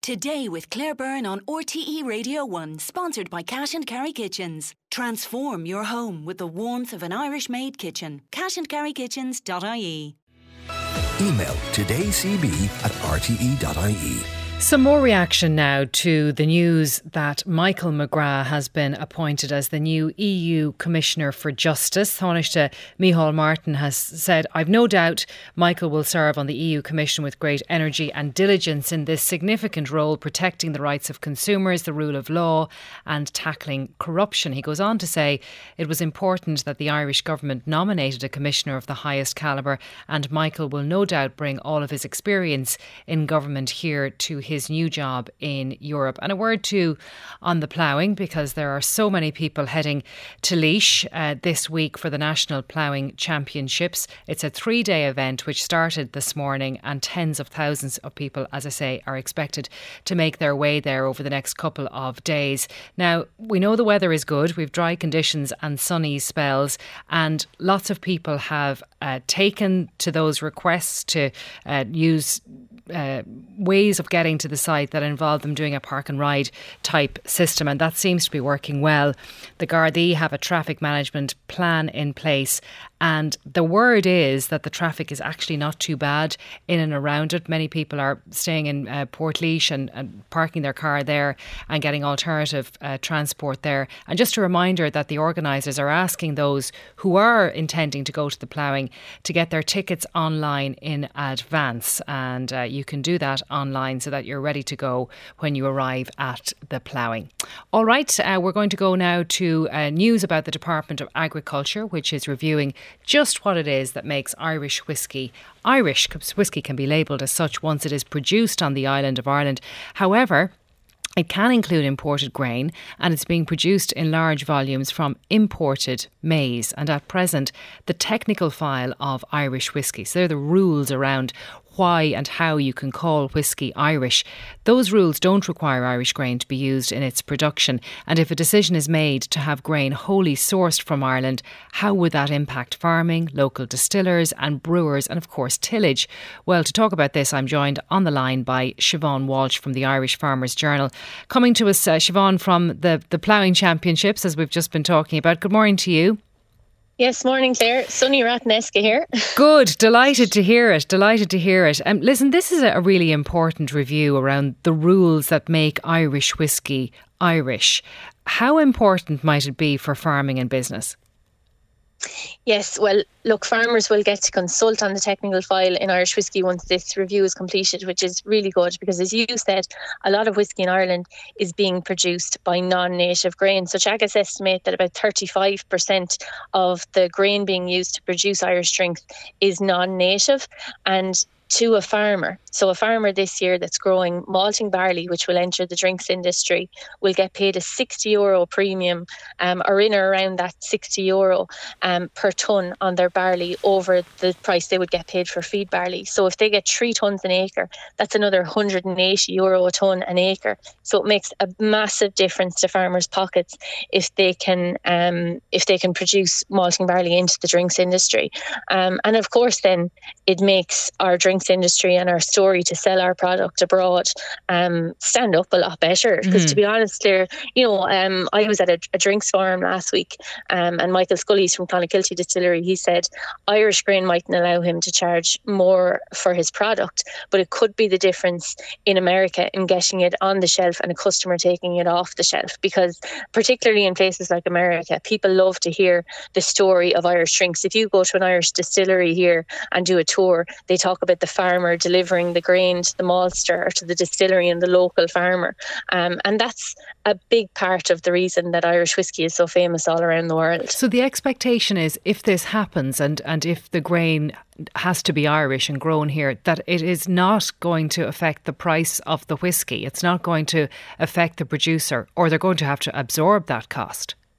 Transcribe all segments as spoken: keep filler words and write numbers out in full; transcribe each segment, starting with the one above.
Today with Claire Byrne on R T E Radio one, sponsored by Cash and Carry Kitchens. Transform your home with the warmth of an Irish-made kitchen. cash and carry kitchens dot I E. Email todaycb at r t e dot i e. Some more reaction now to the news that Michael McGrath has been appointed as the new E U Commissioner for Justice. Taoiseach Micheál Martin has said, "I've no doubt Michael will serve on the E U Commission with great energy and diligence in this significant role, protecting the rights of consumers, the rule of law and tackling corruption." He goes on to say it was important that the Irish government nominated a commissioner of the highest calibre, and Michael will no doubt bring all of his experience in government here to his new job in Europe. And a word too on the ploughing, because there are so many people heading to Laois uh, this week for the National Ploughing Championships. It's a three-day event which started this morning, and tens of thousands of people, as I say, are expected to make their way there over the next couple of days. Now, we know the weather is good. We've dry conditions and sunny spells, and lots of people have uh, taken to those requests to uh, use Uh, ways of getting to the site that involve them doing a park and ride type system, and that seems to be working well. The Gardaí have a traffic management plan in place, and the word is that the traffic is actually not too bad in and around it. Many people are staying in uh, Portlaoise and, and parking their car there and getting alternative uh, transport there. And just a reminder that the organisers are asking those who are intending to go to the ploughing to get their tickets online in advance, and uh, you can do that online so that you're ready to go when you arrive at the ploughing. All right, uh, we're going to go now to uh, news about the Department of Agriculture, which is reviewing just what it is that makes Irish whisky Irish. Whisky can be labelled as such once it is produced on the island of Ireland. However, it can include imported grain, and it's being produced in large volumes from imported maize. And at present, the technical file of Irish whisky, so they're the rules around why and how you can call whisky Irish. Those rules don't require Irish grain to be used in its production. And if a decision is made to have grain wholly sourced from Ireland, how would that impact farming, local distillers and brewers, and of course tillage? Well, to talk about this, I'm joined on the line by Siobhan Walsh from the Irish Farmers Journal. Coming to us, uh, Siobhan, from the, the Ploughing Championships, as we've just been talking about. Good morning to you. Yes, morning Claire. Sunny Rathneska here. Good, delighted to hear it, delighted to hear it. Um, listen, this is a really important review around the rules that make Irish whisky Irish. How important might it be for farming and business? Yes, well, look, farmers will get to consult on the technical file in Irish whisky once this review is completed, which is really good because, as you said, a lot of whisky in Ireland is being produced by non-native grain. So Teagasc estimate that about thirty-five percent of the grain being used to produce Irish drinks is non-native, and to a farmer. So a farmer this year that's growing malting barley, which will enter the drinks industry, will get paid a sixty euro premium, um, or in or around that sixty euro um, per tonne on their barley over the price they would get paid for feed barley. So if they get three tonnes an acre, that's another one hundred eighty euro a tonne an acre. So it makes a massive difference to farmers' pockets if they can um, if they can produce malting barley into the drinks industry. Um, and of course then it makes our drinks industry and our story to sell our product abroad um, stand up a lot better. Because mm. to be honest, Claire, you know, um, I was at a, a drinks forum last week um, and Michael Scully's from Clonakilty Distillery, he said Irish grain mightn't allow him to charge more for his product, but it could be the difference in America in getting it on the shelf and a customer taking it off the shelf. Because particularly in places like America, people love to hear the story of Irish drinks. If you go to an Irish distillery here and do a tour, they talk about the farmer delivering the grain to the maltster or to the distillery and the local farmer. Um, and that's a big part of the reason that Irish whisky is so famous all around the world. So the expectation is if this happens and, and if the grain has to be Irish and grown here, that it is not going to affect the price of the whisky. It's not going to affect the producer, or they're going to have to absorb that cost.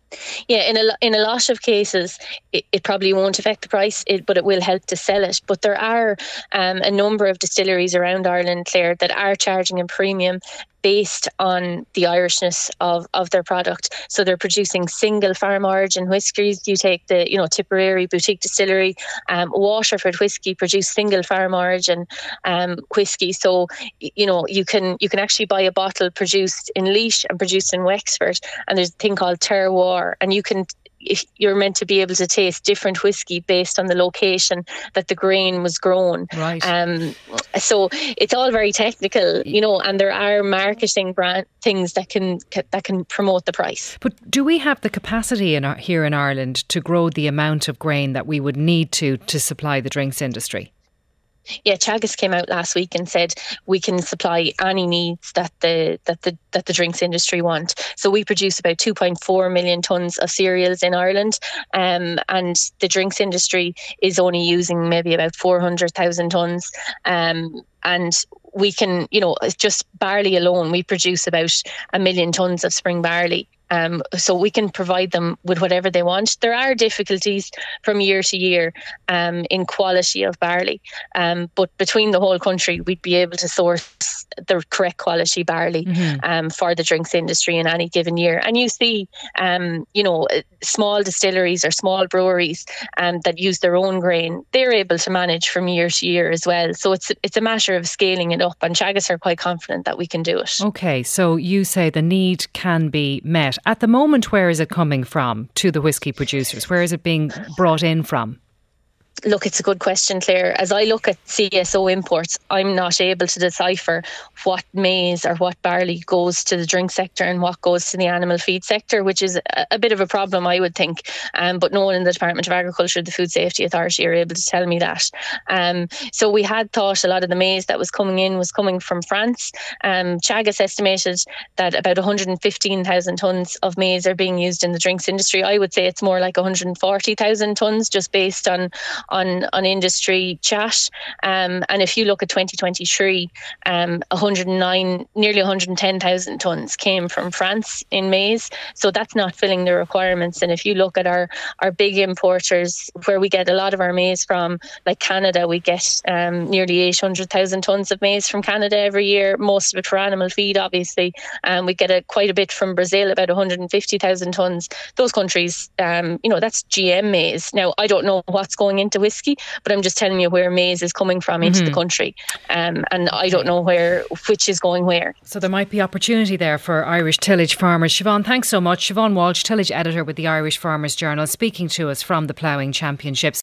Yeah, in a in a lot of cases, it, it probably won't affect the price, it, but it will help to sell it. But there are um, a number of distilleries around Ireland, Claire, that are charging a premium based on the Irishness of, of their product. So they're producing single farm origin whiskies. You take the, you know, Tipperary Boutique Distillery, um, Waterford Whisky produce single farm origin um, whiskey. So, you know, you can you can actually buy a bottle produced in Laois and produced in Wexford, and there's a thing called terroir, and you can if you're meant to be able to taste different whiskey based on the location that the grain was grown. Right. Um, so it's all very technical, you know, and there are marketing brand things that can that can promote the price. But do we have the capacity in our, here in Ireland to grow the amount of grain that we would need to to supply the drinks industry? Yeah, Teagasc came out last week and said we can supply any needs that the that the that the drinks industry want. So we produce about two point four million tonnes of cereals in Ireland, um, and the drinks industry is only using maybe about four hundred thousand tonnes. Um, and we can, you know, just barley alone, we produce about a million tonnes of spring barley. Um, so we can provide them with whatever they want. There are difficulties from year to year um, in quality of barley, um, but between the whole country, we'd be able to source the correct quality barley mm-hmm. um, for the drinks industry in any given year. And you see, um, you know, small distilleries or small breweries um, that use their own grain, they're able to manage from year to year as well. So it's it's a matter of scaling it up, and Teagasc are quite confident that we can do it. Okay, so you say the need can be met. At the moment, where is it coming from to the whisky producers? Where is it being brought in from? Look, it's a good question, Claire. As I look at C S O imports, I'm not able to decipher what maize or what barley goes to the drink sector and what goes to the animal feed sector, which is a, a bit of a problem, I would think. Um, but no one in the Department of Agriculture, the Food Safety Authority, are able to tell me that. Um, so we had thought a lot of the maize that was coming in was coming from France. Um, Teagasc estimated that about one hundred fifteen thousand tonnes of maize are being used in the drinks industry. I would say it's more like one hundred forty thousand tonnes, just based on on on industry chat. Um, and if you look at twenty twenty-three, um, one hundred nine, nearly one hundred ten thousand tonnes came from France in maize. So that's not filling the requirements. And if you look at our, our big importers, where we get a lot of our maize from, like Canada, we get um, nearly eight hundred thousand tonnes of maize from Canada every year, most of it for animal feed, obviously. Um, we get a, quite a bit from Brazil, about one hundred fifty thousand tonnes. Those countries, um, you know, that's G M maize. Now, I don't know what's going into whiskey, but I'm just telling you where maize is coming from into mm-hmm. the country, um, and I don't know where which is going where. So there might be opportunity there for Irish tillage farmers. Siobhan, thanks so much. Siobhan Walsh, tillage editor with the Irish Farmers Journal, speaking to us from the Ploughing Championships.